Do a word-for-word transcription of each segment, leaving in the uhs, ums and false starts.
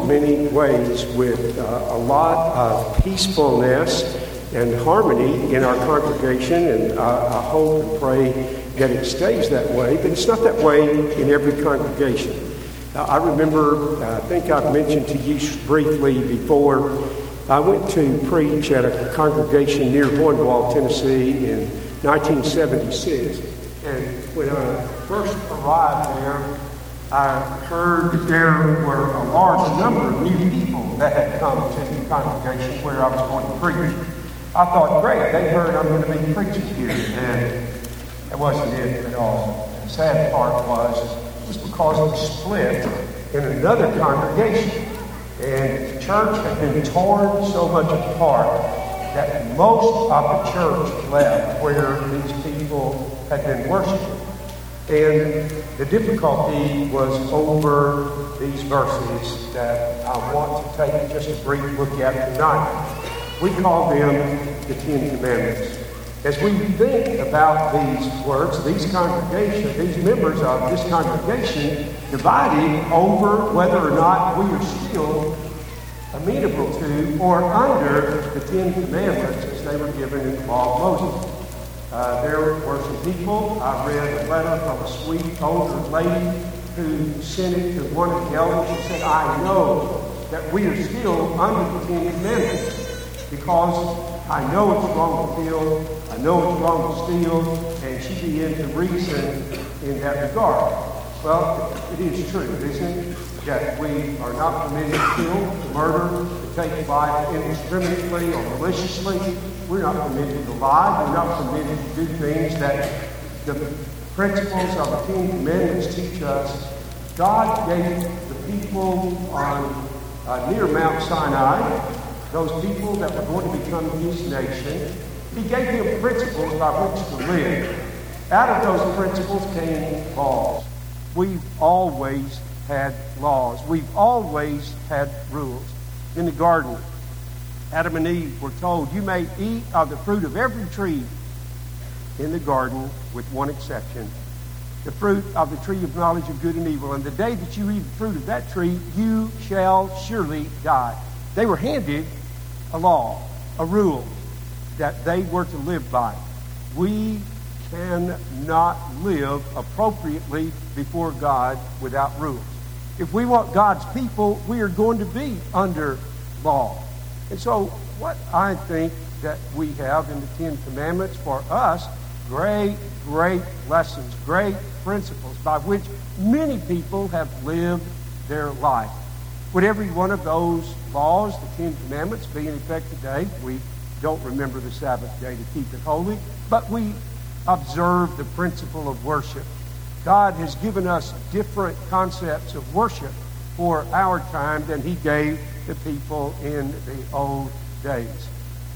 many ways with uh, a lot of peacefulness and harmony in our congregation, and uh, I hope and pray that it stays that way, but it's not that way in every congregation. Uh, I remember, uh, I think I've mentioned to you briefly before, I went to preach at a congregation near Hornwall, Tennessee in nineteen seventy-six, and when I first arrived there, I heard that there were a large number of new people that had come to the congregation where I was going to preach. I thought, great, they heard I'm going to be preaching here, and that wasn't it at all. The sad part was, it was because of the split in another congregation, and the church had been torn so much apart that most of the church left where these people had been worshiping. And the difficulty was over these verses that I want to take just a brief look at tonight. We call them the Ten Commandments. As we think about these words, these congregations, these members of this congregation dividing over whether or not we are still amenable to or under the Ten Commandments as they were given in the law of Moses. Uh, there were some people. I read a letter from a sweet older lady who sent it to one of the elders. She said, I know that we are still under the Ten Commandments because I know it's wrong to kill, I know it's wrong to steal, and she began to reason in that regard. Well, it is true, isn't it, that we are not permitted to kill, to murder, to take life indiscriminately or maliciously. We're not permitted to lie. We're not permitted to do things that the principles of the Ten Commandments teach us. God gave the people on uh, near Mount Sinai, those people that were going to become His nation, He gave them principles by which to live. Out of those principles came laws. We've always had laws. We've always had rules. In the garden, Adam and Eve were told, you may eat of the fruit of every tree in the garden, with one exception, the fruit of the tree of knowledge of good and evil. And the day that you eat the fruit of that tree, you shall surely die. They were handed a law, a rule that they were to live by. We cannot live appropriately before God without rules. If we want God's people, we are going to be under law. And so what I think that we have in the Ten Commandments for us, great, great lessons, great principles by which many people have lived their life. Would every one of those laws, the Ten Commandments, be in effect today? We don't remember the Sabbath day to keep it holy, but we observe the principle of worship. God has given us different concepts of worship for our time than He gave the people in the old days.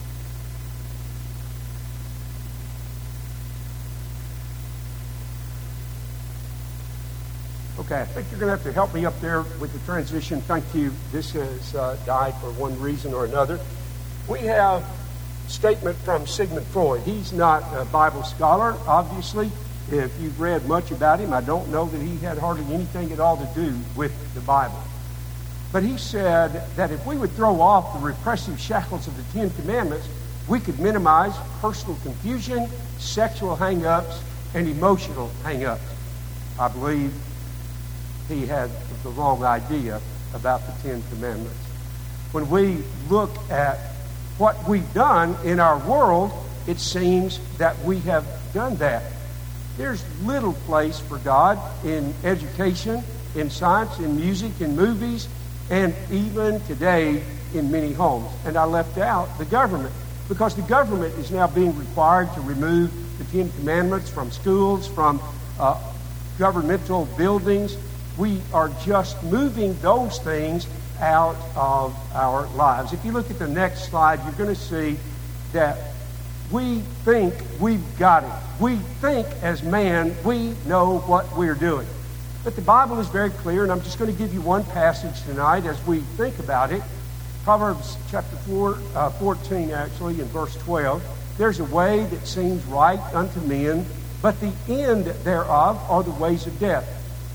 Okay, I think you're going to have to help me up there with the transition. Thank you. This has uh, died for one reason or another. We have a statement from Sigmund Freud. He's not a Bible scholar, obviously. If you've read much about him, I don't know that he had hardly anything at all to do with the Bible. But he said that if we would throw off the repressive shackles of the Ten Commandments, we could minimize personal confusion, sexual hang-ups, and emotional hang-ups. I believe he had the wrong idea about the Ten Commandments. When we look at what we've done in our world, it seems that we have done that. There's little place for God in education, in science, in music, in movies, and even today in many homes. And I left out the government, because the government is now being required to remove the Ten Commandments from schools, from uh, governmental buildings. We are just moving those things out of our lives. If you look at the next slide, you're going to see that we think we've got it. We think as man we know what we're doing. But the Bible is very clear, and I'm just going to give you one passage tonight as we think about it. Proverbs chapter four, uh, fourteen, actually, in verse twelve. There's a way that seems right unto men, but the end thereof are the ways of death.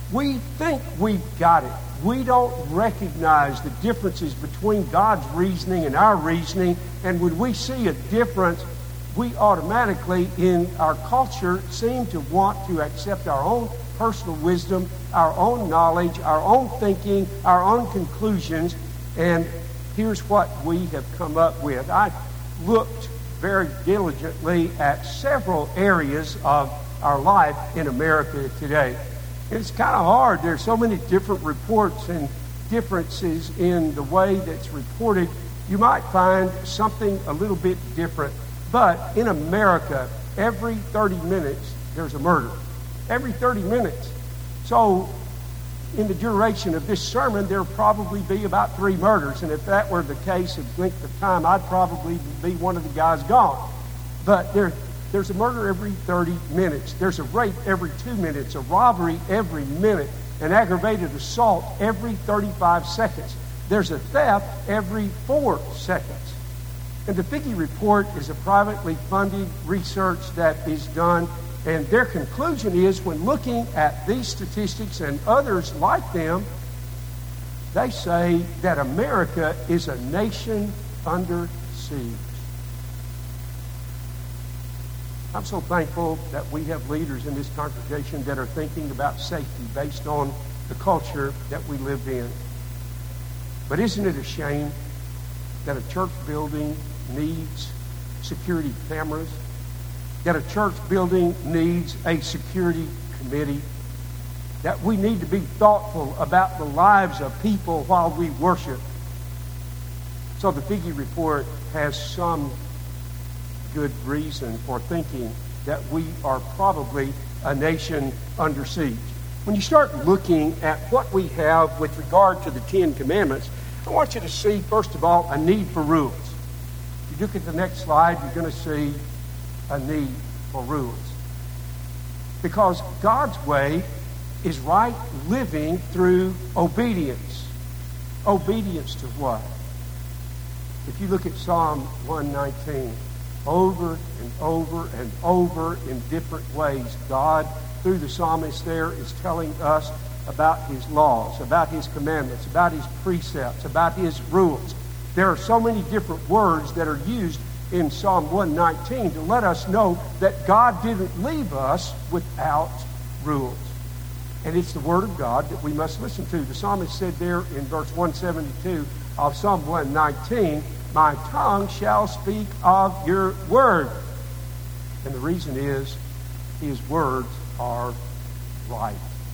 We think we've got it. We don't recognize the differences between God's reasoning and our reasoning. And when we see a difference, we automatically, in our culture, seem to want to accept our own personal wisdom, our own knowledge, our own thinking, our own conclusions. And here's what we have come up with. I looked very diligently at several areas of our life in America today. It's kind of hard. There's so many different reports and differences in the way that's reported. You might find something a little bit different. But in America, every thirty minutes, there's a murder. Every thirty minutes. So in the duration of this sermon, there'll probably be about three murders. And if that were the case of length of time, I'd probably be one of the guys gone. But there, there's a murder every thirty minutes. There's a rape every two minutes, a robbery every minute, an aggravated assault every thirty-five seconds. There's a theft every four seconds. And the Figge Report is a privately funded research that is done, and their conclusion is, when looking at these statistics and others like them, they say that America is a nation under siege. I'm so thankful that we have leaders in this congregation that are thinking about safety based on the culture that we live in. But isn't it a shame that a church building needs security cameras, that a church building needs a security committee, that we need to be thoughtful about the lives of people while we worship? So the Figge Report has some good reason for thinking that we are probably a nation under siege. When you start looking at what we have with regard to the Ten Commandments, I want you to see, first of all, a need for rules. If you look at the next slide, you're going to see a need for rules. Because God's way is right living through obedience. Obedience to what? If you look at Psalm one nineteen, over and over and over in different ways, God, through the psalmist there, is telling us about his laws, about his commandments, about his precepts, about his rules. There are so many different words that are used in Psalm one nineteen to let us know that God didn't leave us without rules. And it's the Word of God that we must listen to. The psalmist said there in verse one seventy-two of Psalm one nineteen, "My tongue shall speak of your word." And the reason is, his words are right.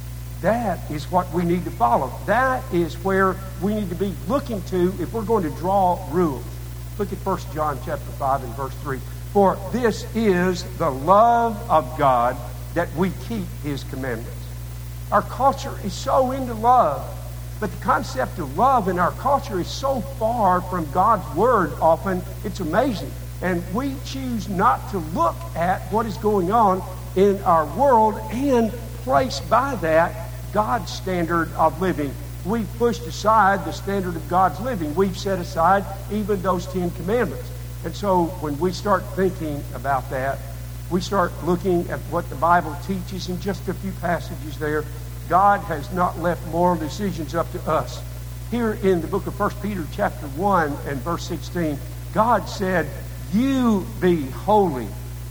That is what we need to follow. That is where we need to be looking to if we're going to draw rules. Look at First John chapter five and verse three. "For this is the love of God, that we keep his commandments." Our culture is so into love, but the concept of love in our culture is so far from God's word often, it's amazing. And we choose not to look at what is going on in our world and place by that God's standard of living. We've pushed aside the standard of God's living. We've set aside even those Ten Commandments. And so when we start thinking about that, we start looking at what the Bible teaches in just a few passages there. God has not left moral decisions up to us. Here in the book of First Peter chapter one and verse sixteen, God said, "You be holy.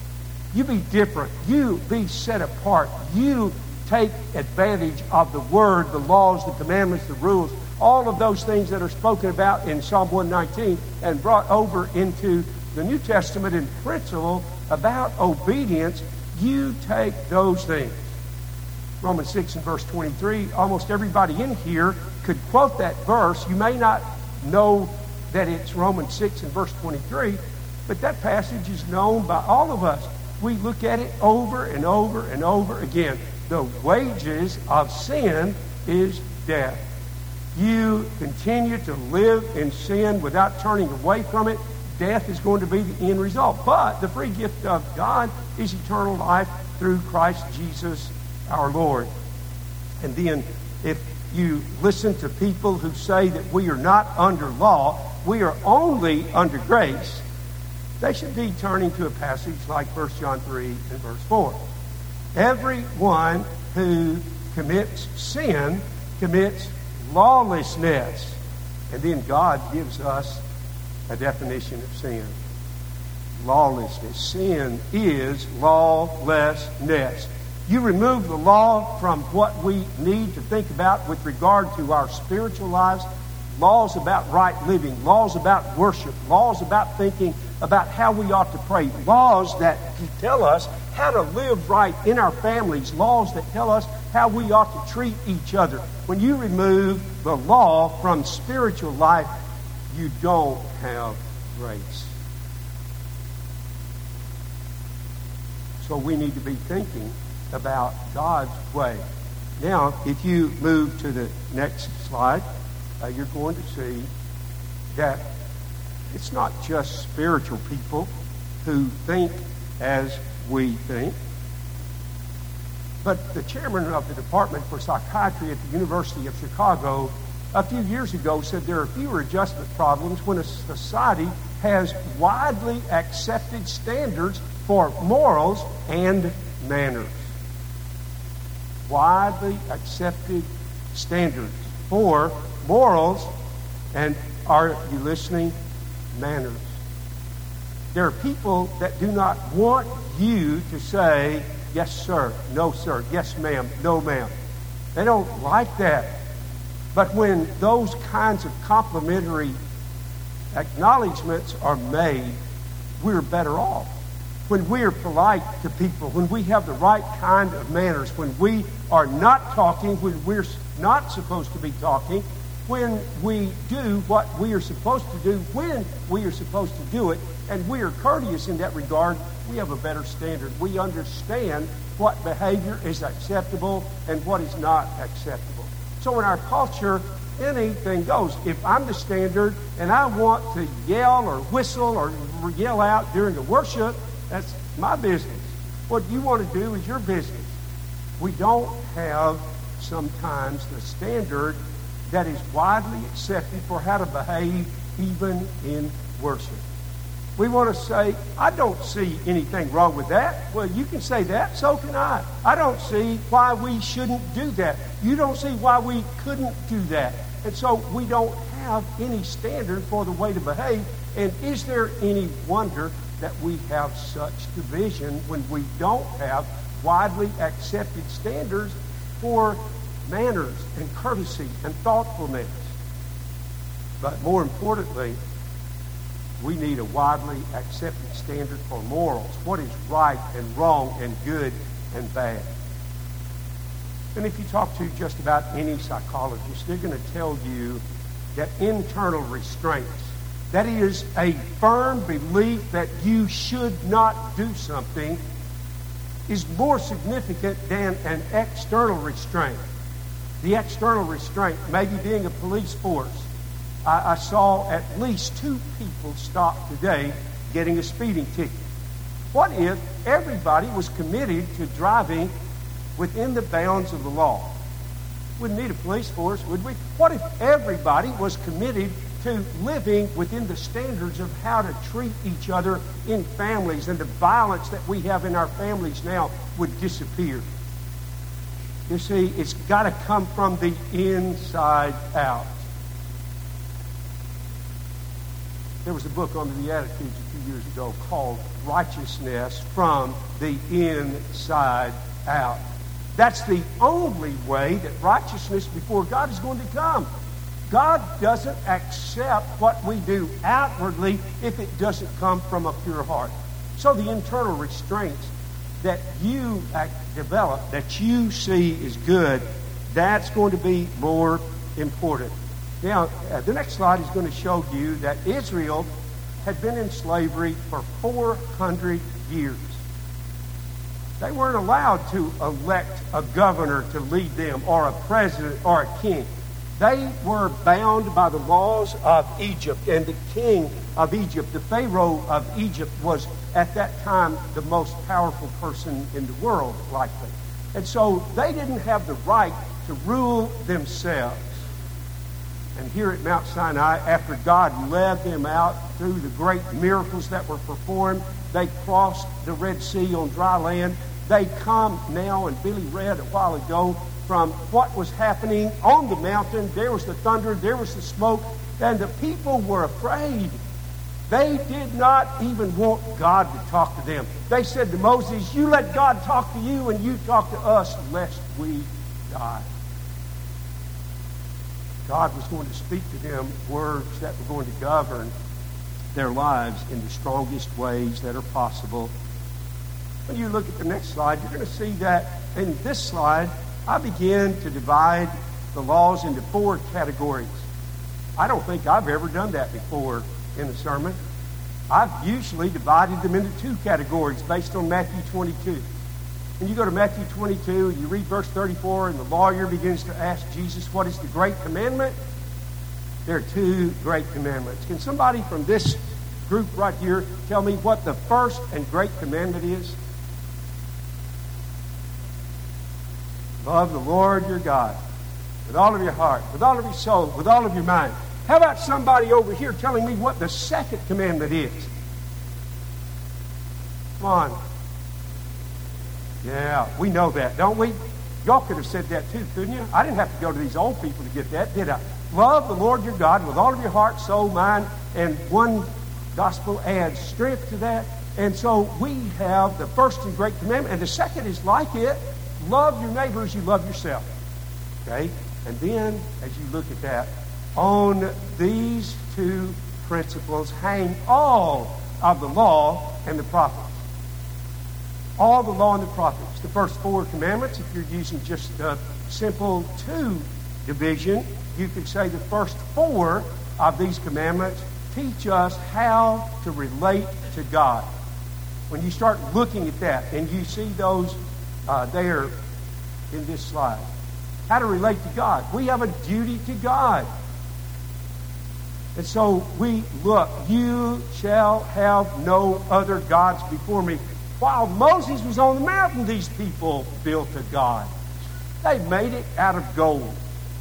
You be different. You be set apart. You take advantage of the word, the laws, the commandments, the rules, all of those things that are spoken about in Psalm one nineteen and brought over into the New Testament in principle about obedience. You take those things." Romans six and verse twenty-three, almost everybody in here could quote that verse. You may not know that it's Romans six and verse twenty-three, but that passage is known by all of us. We look at it over and over and over again. The wages of sin is death. You continue to live in sin without turning away from it, death is going to be the end result. But the free gift of God is eternal life through Christ Jesus our Lord. And then if you listen to people who say that we are not under law, we are only under grace, they should be turning to a passage like First John three and verse four. "Everyone who commits sin commits lawlessness. And then God gives us a definition of sin. Lawlessness. Sin is lawlessness. You remove the law from what we need to think about with regard to our spiritual lives, laws about right living, laws about worship, laws about thinking about how we ought to pray, laws that tell us how to live right in our families, laws that tell us how we ought to treat each other. When you remove the law from spiritual life, you don't have grace. So we need to be thinking about God's way. Now, if you move to the next slide, uh, you're going to see that it's not just spiritual people who think as we think, but the chairman of the Department for Psychiatry at the University of Chicago a few years ago said there are fewer adjustment problems when a society has widely accepted standards for morals and manners. Widely accepted standards for morals and, are you listening, manners. There are people that do not want you to say, yes, sir, no, sir, yes, ma'am, no, ma'am. They don't like that. But when those kinds of complimentary acknowledgments are made, we're better off. When we are polite to people, when we have the right kind of manners, when we are not talking when we're not supposed to be talking, when we do what we are supposed to do, when we are supposed to do it, and we are courteous in that regard, we have a better standard. We understand what behavior is acceptable and what is not acceptable. So in our culture, anything goes. If I'm the standard and I want to yell or whistle or yell out during the worship, that's my business. What you want to do is your business. We don't have sometimes the standard that is widely accepted for how to behave even in worship. We want to say, I don't see anything wrong with that. Well, you can say that, so can I. I don't see why we shouldn't do that. You don't see why we couldn't do that. And so we don't have any standard for the way to behave. And is there any wonder that we have such division when we don't have widely accepted standards for manners and courtesy and thoughtfulness? But more importantly, we need a widely accepted standard for morals. What is right and wrong and good and bad? And if you talk to just about any psychologist, they're going to tell you that internal restraints, that is a firm belief that you should not do something, is more significant than an external restraint. The external restraint, maybe being a police force. I, I saw at least two people stopped today getting a speeding ticket. What if everybody was committed to driving within the bounds of the law? Wouldn't need a police force, would we? What if everybody was committed to living within the standards of how to treat each other in families, and the violence that we have in our families now would disappear? You see, it's got to come from the inside out. There was a book on the Beatitudes a few years ago called Righteousness from the Inside Out. That's the only way that righteousness before God is going to come. God doesn't accept what we do outwardly if it doesn't come from a pure heart. So the internal restraints that you develop, that you see is good, that's going to be more important. Now, uh, the next slide is going to show you that Israel had been in slavery for four hundred years. They weren't allowed to elect a governor to lead them, or a president, or a king. They were bound by the laws of Egypt, and the king of Egypt, the Pharaoh of Egypt, was at that time the most powerful person in the world, likely. And so they didn't have the right to rule themselves. And here at Mount Sinai, after God led them out through the great miracles that were performed, they crossed the Red Sea on dry land. They come now, and Billy read a while ago, from what was happening on the mountain. There was the thunder, there was the smoke, and the people were afraid. They did not even want God to talk to them. They said to Moses, you let God talk to you and you talk to us lest we die. God was going to speak to them words that were going to govern their lives in the strongest ways that are possible. When you look at the next slide, you're going to see that in this slide, I begin to divide the laws into four categories. I don't think I've ever done that before in a sermon. I've usually divided them into two categories based on Matthew twenty-two. When you go to Matthew twenty-two, you read verse thirty-four, and the lawyer begins to ask Jesus, what is the great commandment? There are two great commandments. Can somebody from this group right here tell me what the first and great commandment is? Love the Lord your God with all of your heart, with all of your soul, with all of your mind. How about somebody over here telling me what the second commandment is? Come on. Yeah, we know that, don't we? Y'all could have said that too, couldn't you? I didn't have to go to these old people to get that, did I? Love the Lord your God with all of your heart, soul, mind, and one gospel adds strength to that. And so we have the first and great commandment, and the second is like it. Love your neighbor as you love yourself. Okay? And then, as you look at that, on these two principles hang all of the law and the prophets. All the law and the prophets. The first four commandments, if you're using just a simple two division, you could say the first four of these commandments teach us how to relate to God. When you start looking at that and you see those uh, there in this slide, how to relate to God. We have a duty to God. And so we look, you shall have no other gods before me. While Moses was on the mountain, these people built a god. They made it out of gold.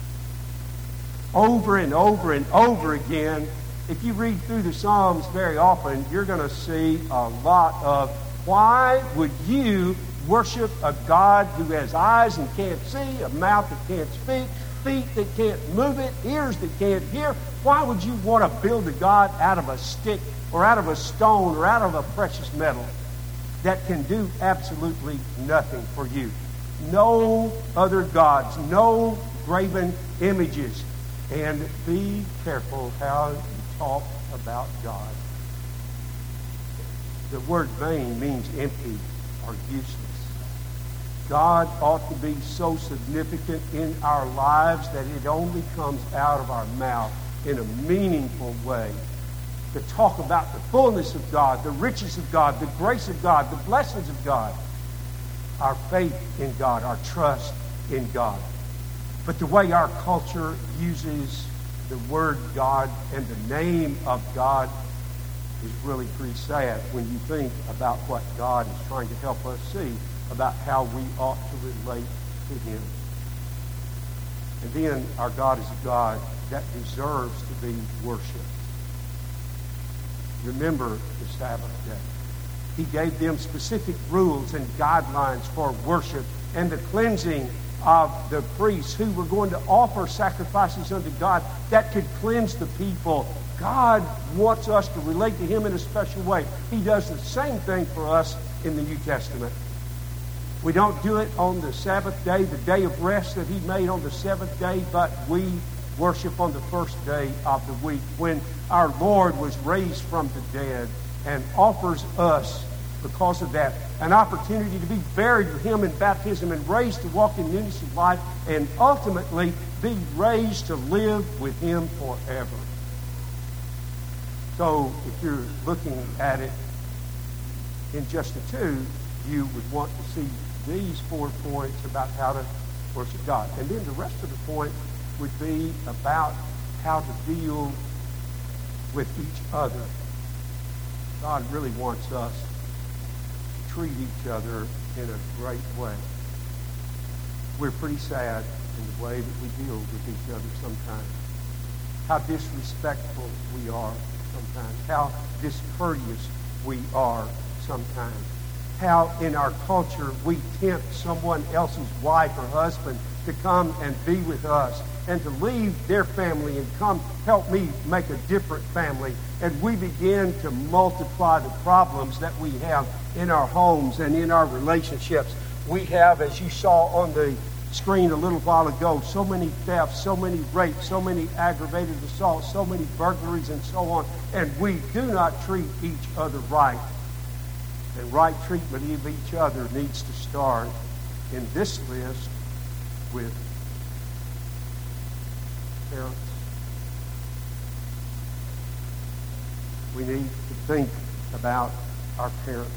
Over and over and over again, if you read through the Psalms very often, you're going to see a lot of, why would you worship a God who has eyes and can't see, a mouth that can't speak, feet that can't move it, ears that can't hear? Why would you want to build a God out of a stick or out of a stone or out of a precious metal that can do absolutely nothing for you? No other gods, no graven images. And be careful how you talk about God. The word vain means empty or useless. God ought to be so significant in our lives that it only comes out of our mouth in a meaningful way. To talk about the fullness of God, the riches of God, the grace of God, the blessings of God, our faith in God, our trust in God. But the way our culture uses the word God and the name of God is really pretty sad when you think about what God is trying to help us see about how we ought to relate to Him. And then our God is a God that deserves to be worshipped. Remember the Sabbath day. He gave them specific rules and guidelines for worship and the cleansing of the priests who were going to offer sacrifices unto God that could cleanse the people. God wants us to relate to Him in a special way. He does the same thing for us in the New Testament. We don't do it on the Sabbath day, the day of rest that He made on the seventh day, but we worship on the first day of the week when our Lord was raised from the dead and offers us, because of that, an opportunity to be buried with Him in baptism and raised to walk in newness of life and ultimately be raised to live with Him forever. So if you're looking at it in just the two, you would want to see these four points about how to worship God. And then the rest of the point would be about how to deal with each other. God really wants us to treat each other in a great way. We're pretty sad in the way that we deal with each other sometimes. How disrespectful we are sometimes. How discourteous we are sometimes. How in our culture we tempt someone else's wife or husband to come and be with us and to leave their family and come help me make a different family. And we begin to multiply the problems that we have in our homes and in our relationships. We have, as you saw on the screen a little while ago, so many thefts, so many rapes, so many aggravated assaults, so many burglaries, and so on. And we do not treat each other right. And right treatment of each other needs to start in this list with parents. We need to think about our parents.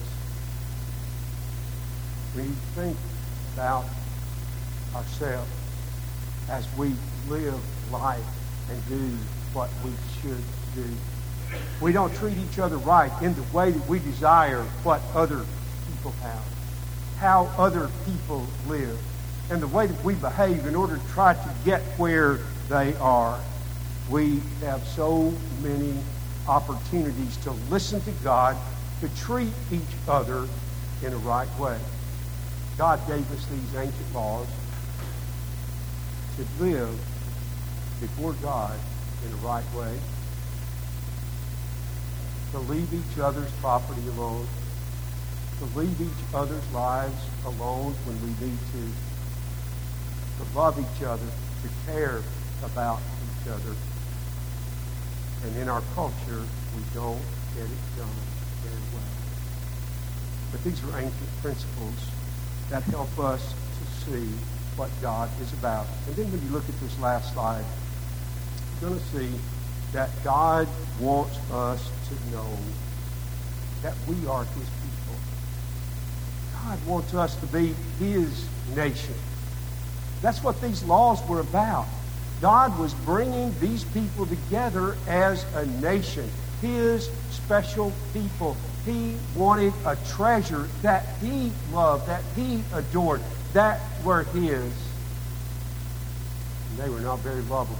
We need to think about ourselves as we live life and do what we should do. We don't treat each other right in the way that we desire what other people have, how other people live, and the way that we behave in order to try to get where they are. We have so many opportunities to listen to God, to treat each other in a right way. God gave us these ancient laws to live before God in a right way, to leave each other's property alone, to leave each other's lives alone when we need to, to love each other, to care about each other. And in our culture, we don't get it done very well. But these are ancient principles that help us to see what God is about. And then when you look at this last slide, you're going to see that God wants us to know that we are his people. God wants us to be his nation. That's what these laws were about. God was bringing these people together as a nation, his special people. He wanted a treasure that he loved, that he adored, that were his. And they were not very lovable.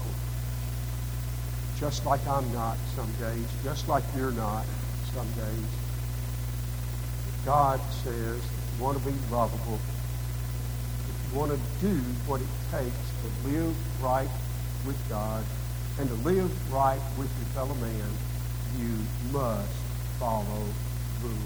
Just like I'm not some days, just like you're not some days. God says, if you want to be lovable, if you want to do what it takes to live right with God and to live right with your fellow man, you must follow rules.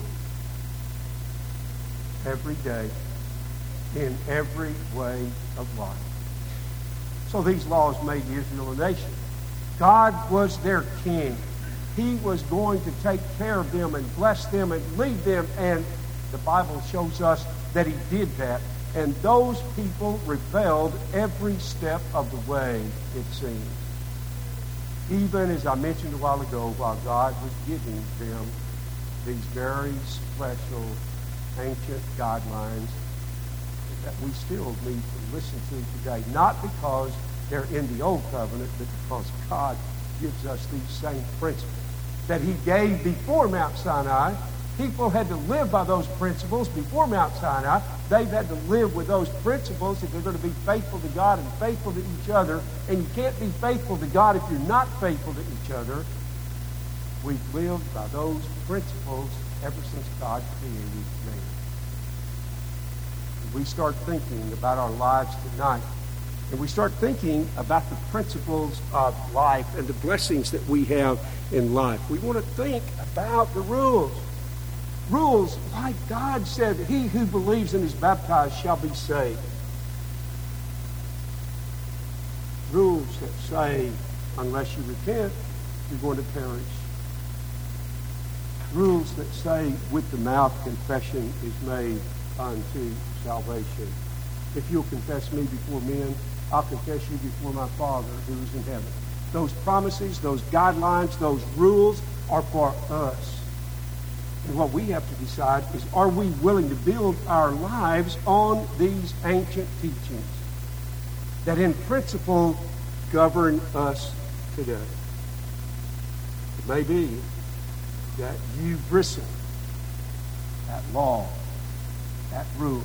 Every day, in every way of life. So these laws made Israel a nation. God was their king. He was going to take care of them and bless them and lead them. And the Bible shows us that he did that. And those people rebelled every step of the way, it seems. Even as I mentioned a while ago, while God was giving them these very special ancient guidelines that we still need to listen to today. Not because they're in the Old Covenant, but because God gives us these same principles that he gave before Mount Sinai. People had to live by those principles before Mount Sinai. They've had to live with those principles if they're going to be faithful to God and faithful to each other. And you can't be faithful to God if you're not faithful to each other. We've lived by those principles ever since God created man. And we start thinking about our lives tonight, and we start thinking about the principles of life and the blessings that we have in life. We want to think about the rules. Rules like God said, he who believes and is baptized shall be saved. Rules that say, unless you repent, you're going to perish. Rules that say, with the mouth confession is made unto salvation. If you'll confess me before men, I'll confess you before my Father who is in heaven. Those promises, those guidelines, those rules are for us. And what we have to decide is, are we willing to build our lives on these ancient teachings that in principle govern us today? It may be that you bristle at law, at rules.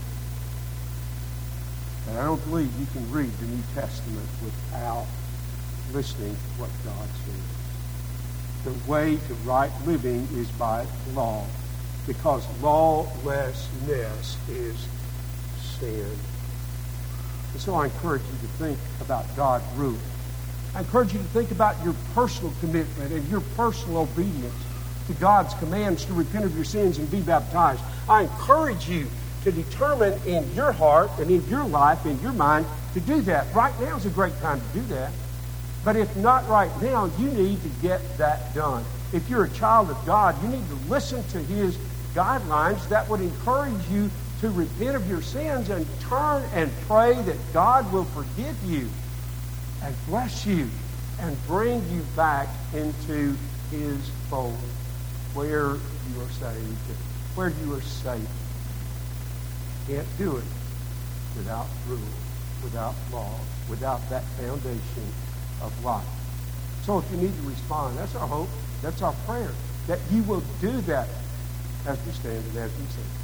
And I don't believe you can read the New Testament without listening to what God says. The way to right living is by law, because lawlessness is sin. And so I encourage you to think about God's rule. I encourage you to think about your personal commitment and your personal obedience to God's commands to repent of your sins and be baptized. I encourage you to determine in your heart and in your life, in your mind, to do that. Right now is a great time to do that. But if not right now, you need to get that done. If you're a child of God, you need to listen to His guidelines that would encourage you to repent of your sins and turn and pray that God will forgive you and bless you and bring you back into His fold where you are saved, where you are safe. Can't do it without rule, without law, without that foundation of life. So if you need to respond, that's our hope, that's our prayer, that you will do that as we stand and as we sing.